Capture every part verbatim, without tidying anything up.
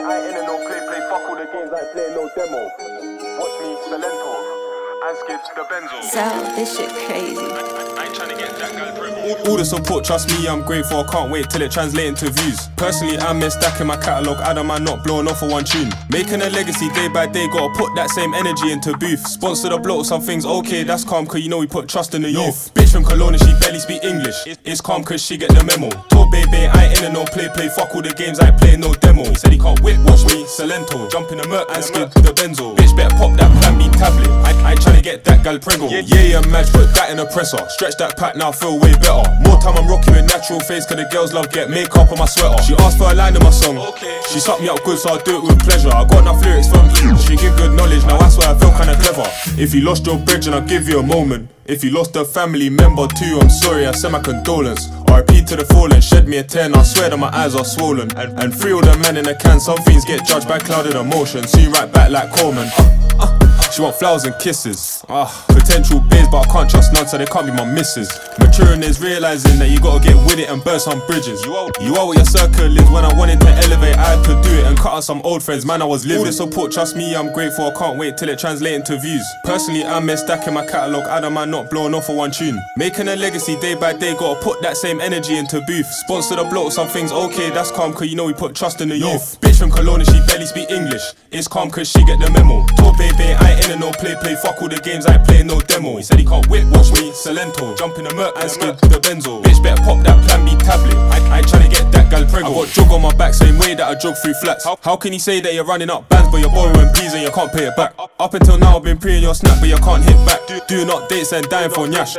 I ain't in no play, play, fuck all the games, I ain't playing no demo. Watch me, Salento, and skip the Benzo. So, this shit crazy. I ain't trying to get that girl pregnant. All, all the support, trust me, I'm grateful. I can't wait till it translates into views. Personally, I'm in stacking my catalogue. I don't mind not blowing off for one tune. Making a legacy day by day, gotta put that same energy into booth. Sponsor the bloke, some things okay, that's calm, cause you know we put trust in the youth. Bitch from Kelowna, she barely speak English. It's calm cause she get the memo. Told baby, I ain't in no play, play, fuck all the games, I ain't playing no demo. He said he can't whip, watch me, Salento. Jump in the Merc and skip the Benzo. Bitch better pop that Plan B tablet. I, I ain't tryna get that gal prego. Yeah, yeah, yeah, match, put that in a presser. Stretch that pack now, feel way better. More time I'm rocking with natural face, cause the girls love get makeup on my sweater. She asked for a line in my song. Okay. She sucked me up good, so I'll do it with pleasure. I got enough lyrics from you. She give good knowledge, now that's why I feel kinda clever. If you lost your bridge, and I'll give you a moment. If you lost a family member too, I'm sorry, I send my condolence. R I P to the fallen, shed me a tear, I swear that my eyes are swollen. And, and free all the men in the can, some things get judged by clouded emotion. See right back like Coleman. uh, uh. She want flowers and kisses. Ah, potential biz, but I can't trust none, so they can't be my missus. Maturing is realizing that you gotta get with it and burn some bridges. You are, you are what your circle is. When I wanted to elevate, I had to do it and cut out some old friends. Man, I was living. All the support, trust me, I'm grateful. I can't wait till it translates into views. Personally, I'm in stacking my catalogue. I don't mind not blowing off for one tune. Making a legacy day by day, gotta put that same energy into booth. Sponsor the bloke, some things okay, that's calm, cause you know we put trust in the youth. Bitch from Kelowna, she barely speak English. It's calm cause she get the memo. Told baby, I ain't in no play, play, fuck all the games, I ain't playing no demo. He said he can't whip, watch me, Salento. Jump in the Merc and skip the Benzo. Bitch better pop that Plan B tablet. I, I ain't tryna get that gal prego. I got jog on my back, same way that I jog through flats. How, how can you say that you're running up bands, but you're borrowing peas and you can't pay it back? Up until now I've been pre-ing your snap, but you can't hit back. Doing updates and dying for nyash.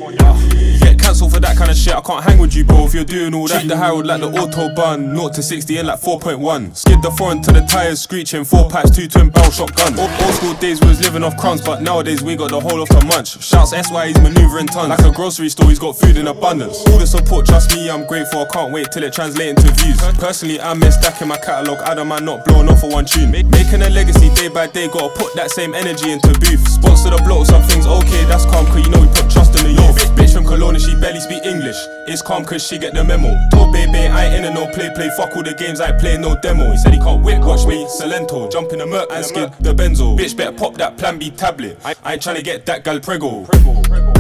You get cancelled for that kind of shit, I can't hang with you bro if you're doing all that. Treat the Harold like the Autobahn, zero to sixty in like four point one. Skid the foreign to the tyres screeching, four packs, two twin barrel shotgun. Old, old school days we was living off crumbs, but nowadays we got the whole of the munch. Shouts S Y, he's manoeuvring tons. Like a grocery store, he's got food in abundance. All the support, trust me, I'm grateful. I can't wait till it translates into views. Personally, I'm in stacking my catalogue. I don't mind not blowing off for one tune. Making a legacy day by day, gotta put that same energy into booth. Sponsor the bloke, some things okay, that's calm, cause you know we put trust in the youth. Bitch, bitch from Kelowna, she barely speak English. It's calm cause she get the memo. Told baby, I ain't in no play, play, fuck all the games, I ain't playing no demo. He said he can't whip, watch me, Salento. Jump in the Merc and skip the Benzo. Bitch better pop that Plan B tablet. I, I ain't tryna get that gal prego.